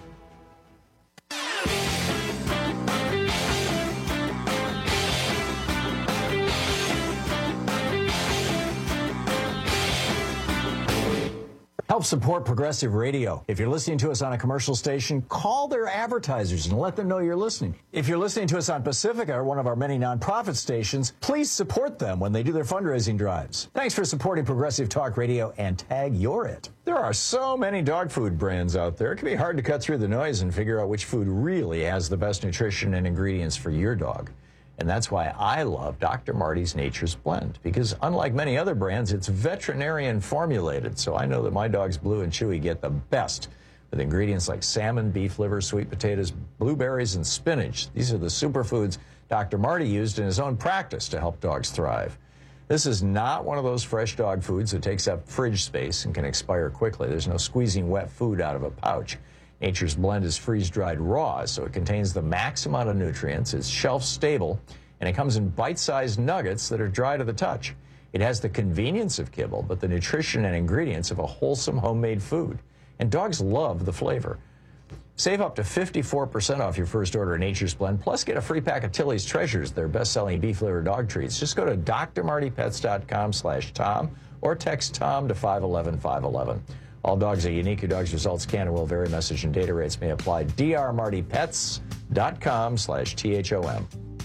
Help support Progressive Radio. If you're listening to us on a commercial station, call their advertisers and let them know you're listening. If you're listening to us on Pacifica, or one of our many nonprofit stations, please support them when they do their fundraising drives. Thanks for supporting Progressive Talk Radio and tag You're It. There are so many dog food brands out there, it can be hard to cut through the noise and figure out which food really has the best nutrition and ingredients for your dog. And that's why I love Dr. Marty's Nature's Blend, because unlike many other brands, it's veterinarian formulated. So I know that my dogs Blue and Chewy get the best with ingredients like salmon, beef liver, sweet potatoes, blueberries, and spinach. These are the superfoods Dr. Marty used in his own practice to help dogs thrive. This is not one of those fresh dog foods that takes up fridge space and can expire quickly. There's no squeezing wet food out of a pouch. Nature's Blend is freeze-dried raw, so it contains the max amount of nutrients, it's shelf-stable, and it comes in bite-sized nuggets that are dry to the touch. It has the convenience of kibble, but the nutrition and ingredients of a wholesome homemade food. And dogs love the flavor. Save up to 54% off your first order of Nature's Blend, plus get a free pack of Tilly's Treasures, their best-selling beef liver dog treats. Just go to drmartypets.com/Tom or text Tom to 511-511. All dogs are unique. Your dog's results can and will vary. Message and data rates may apply. drmartypets.com/THOM.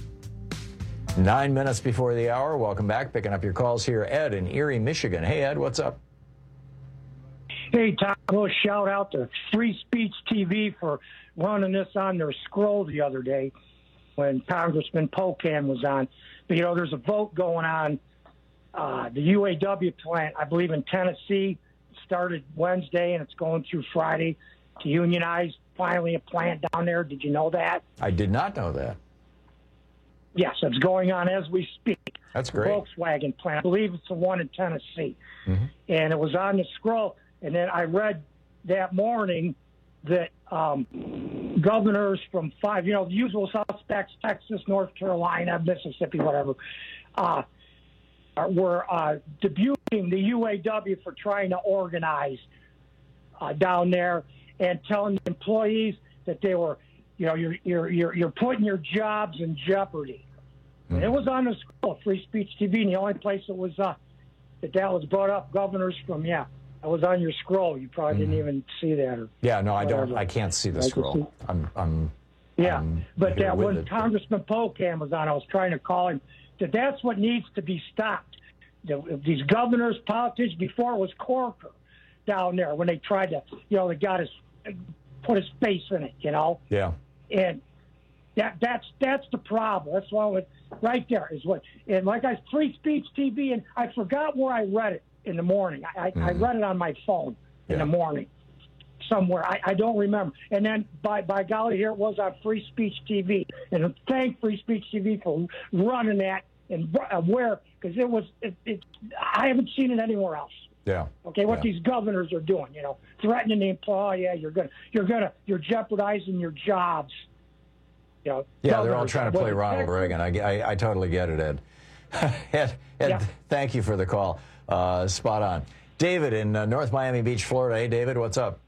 9 minutes before the hour. Welcome back. Picking up your calls here. Ed in Erie, Michigan. Hey, Ed, what's up? Hey, Tom, a little shout out to Free Speech TV for running this on their scroll the other day when Congressman Pocan was on. But, you know, there's a vote going on. The UAW plant, I believe in Tennessee, started Wednesday and it's going through Friday to unionize finally a plant down there. Did you know that? I did not know that. Yes, it's going on as we speak. That's great. Volkswagen plant. I believe it's the one in Tennessee. Mm-hmm. And it was on the scroll. And then I read that morning that governors from five, you know, the usual suspects, Texas, North Carolina, Mississippi, whatever, were debuting the UAW for trying to organize down there and telling the employees that they were, you know, you're putting your jobs in jeopardy. Mm-hmm. It was on the scroll, Free Speech TV, and the only place that was that was brought up, governors from, it was on your scroll. You probably didn't even see that. Or yeah, no, whatever. I don't. I can't see the scroll. I'm but that when Congressman Pocan was on, I was trying to call him. That's what needs to be stopped. These governors, politicians, before it was Corker down there when they tried to, you know, they got put his face in it, you know. Yeah. And that's the problem. That's why right there is what. And like Free Speech TV, and I forgot where I read it in the morning. I read it on my phone in the morning somewhere. I don't remember. And then by golly, here it was on Free Speech TV. And thank Free Speech TV for running that and where, because I haven't seen it anywhere else. Yeah. Okay, what these governors are doing, you know, threatening the employee, you're jeopardizing your jobs. You know, yeah, they're all trying to play Ronald Reagan. I totally get it, Ed. Ed, thank you for the call. Spot on. David in North Miami Beach, Florida. Hey, David, what's up?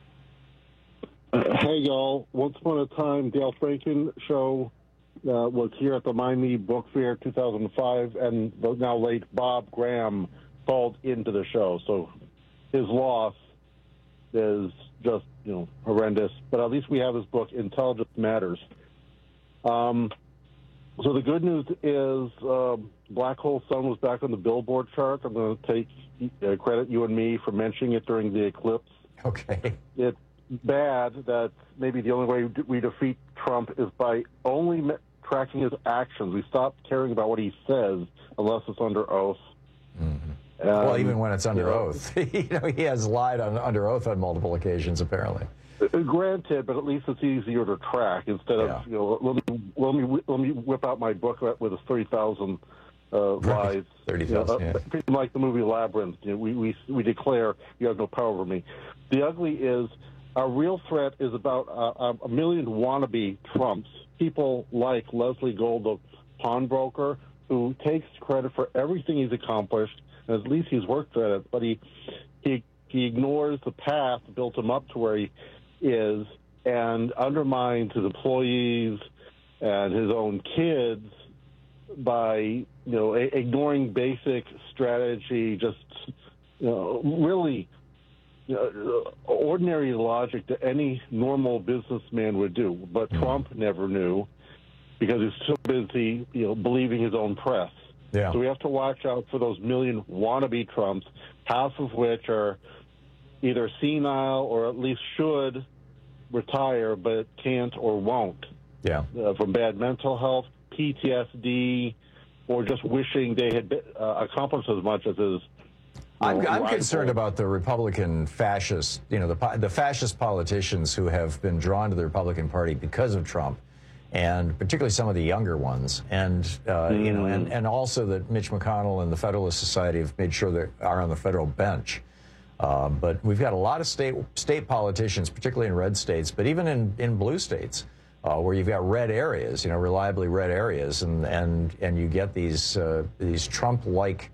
Hey, y'all. Once upon a time, Dale Franken show was here at the Miami Book Fair 2005, and the now late Bob Graham called into the show. So his loss is just, you know, horrendous. But at least we have his book, Intelligence Matters. So the good news is Black Hole Sun was back on the Billboard chart. I'm going to take credit, you and me, for mentioning it during the eclipse. Okay. It bad that maybe the only way we defeat Trump is by only tracking his actions. We stop caring about what he says unless it's under oath. Mm-hmm. Well, even when it's under oath, he has lied under oath on multiple occasions, apparently. Granted, but at least it's easier to track instead of let me whip out my book with 30,000 lies. 30,000. Like the movie Labyrinth, we declare you have no power over me. The ugly is our real threat is about a million wannabe Trumps. People like Leslie Gold, the pawnbroker, who takes credit for everything he's accomplished, and at least he's worked at it. But he ignores the path that built him up to where he is, and undermines his employees and his own kids by ignoring basic strategy, just really ordinary logic that any normal businessman would do. But Trump never knew because he's so busy believing his own press. Yeah. So we have to watch out for those million wannabe Trumps, half of which are either senile or at least should retire but can't or won't. Yeah. From bad mental health, PTSD, or just wishing they had accomplished as much as his. I'm concerned about the Republican fascists, the fascist politicians who have been drawn to the Republican Party because of Trump, and particularly some of the younger ones, and and also that Mitch McConnell and the Federalist Society have made sure they are on the federal bench. But we've got a lot of state politicians, particularly in red states, but even in blue states, where you've got red areas, reliably red areas, and you get these Trump-like,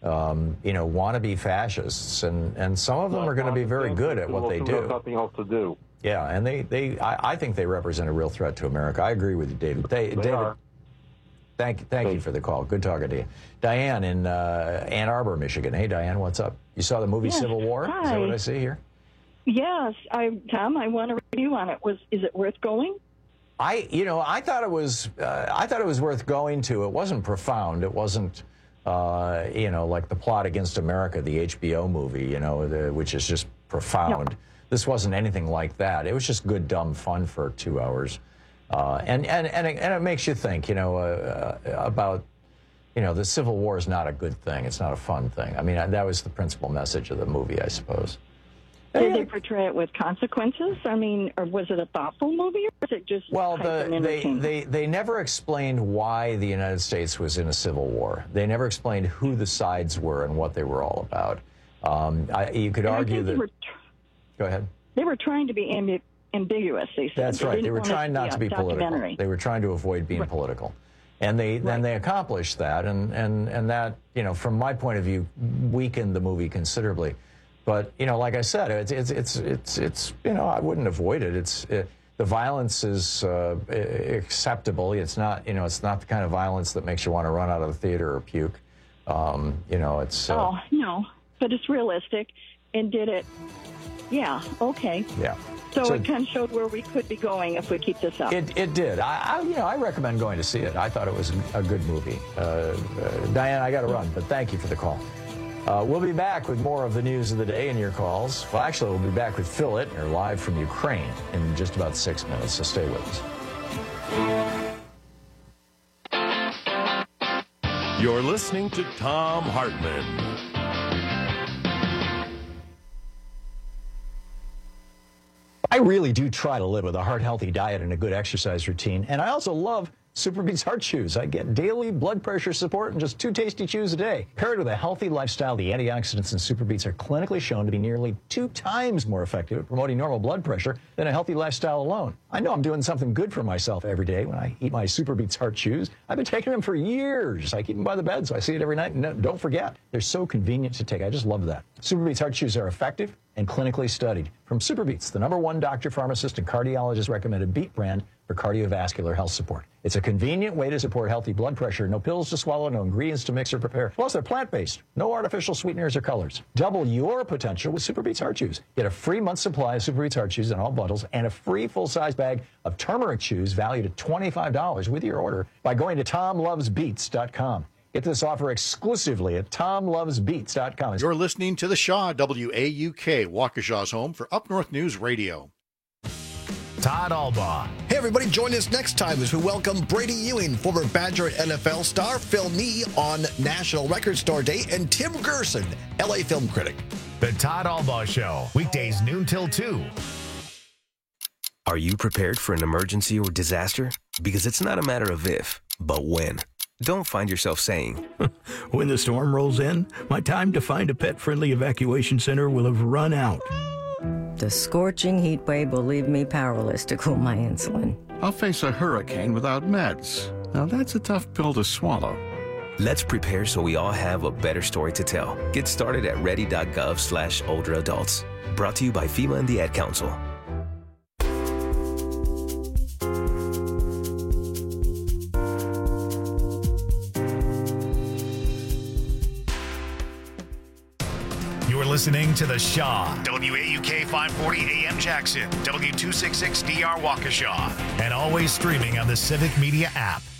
wannabe fascists, and some of them are going to be very good at what they do. There's nothing else to do. Yeah, and I think they represent a real threat to America. I agree with you, David. David, thank you for the call. Good talking to you. Diane in Ann Arbor, Michigan. Hey, Diane, what's up? You saw the movie Civil War? Hi. Is that what I see here? Yes, Tom, I want a review on it. Is it worth going? I thought it was worth going to. It wasn't profound. It wasn't like The Plot Against America, the HBO movie, which is just profound. No. This wasn't anything like that. It was just good, dumb fun for 2 hours. And it makes you think, about, the Civil War is not a good thing. It's not a fun thing. I mean, that was the principal message of the movie, I suppose. Did they portray it with consequences? I mean, or was it a thoughtful movie, or was it just they never explained why the United States was in a civil war. They never explained who the sides were and what they were all about. You could argue that... Go ahead. They were trying to be ambiguous, they said. That's right. They were trying not to be political. They were trying to avoid being political. And then they accomplished that, and that, from my point of view, weakened the movie considerably. But, like I said, it's I wouldn't avoid it. The violence is acceptable. It's not, it's not the kind of violence that makes you want to run out of the theater or puke. It's... oh, no, but it's realistic. And did it... Yeah, okay. Yeah. So it kind of showed where we could be going if we keep this up. It did. I recommend going to see it. I thought it was a good movie. Diane, I got to run, but thank you for the call. We'll be back with more of the news of the day and your calls. Well, actually, we'll be back with Phil Ittner live from Ukraine in just about 6 minutes, so stay with us. You're listening to Thom Hartmann. I really do try to live with a heart-healthy diet and a good exercise routine, and I also love Superbeats Heart Chews. I get daily blood pressure support in just 2 tasty chews a day. Paired with a healthy lifestyle, the antioxidants in Superbeats are clinically shown to be nearly 2 times more effective at promoting normal blood pressure than a healthy lifestyle alone. I know I'm doing something good for myself every day when I eat my Superbeats Heart Chews. I've been taking them for years. I keep them by the bed, so I see it every night. And don't forget, they're so convenient to take. I just love that. Superbeats Heart Chews are effective and clinically studied. From Superbeats, the #1 doctor, pharmacist, and cardiologist recommended beet brand for cardiovascular health support. It's a convenient way to support healthy blood pressure. No pills to swallow, no ingredients to mix or prepare. Plus, they're plant-based. No artificial sweeteners or colors. Double your potential with Superbeats Heart Chews. Get a free month supply of Superbeats Heart Chews in all bundles and a free full-size bag of turmeric chews valued at $25 with your order by going to TomLovesBeats.com. Get this offer exclusively at TomLovesBeats.com. You're listening to The Shaw, WAUK, Waukesha's home for Up North News Radio. Todd Albaugh. Hey, everybody, join us next time as we welcome Brady Ewing, former Badger and NFL star, Phil Nee on National Record Store Day, and Tim Gerson, LA film critic. The Todd Albaugh Show, weekdays noon till 2. Are you prepared for an emergency or disaster? Because it's not a matter of if, but when. Don't find yourself saying, when the storm rolls in, my time to find a pet-friendly evacuation center will have run out. The scorching heat wave will leave me powerless to cool my insulin. I'll face a hurricane without meds. Now that's a tough pill to swallow. Let's prepare so we all have a better story to tell. Get started at ready.gov/older adults. Brought to you by FEMA and the Ad Council. You're listening to The Shaw, WAUK 540 AM Jackson, W266DR Waukesha, and always streaming on the Civic Media app.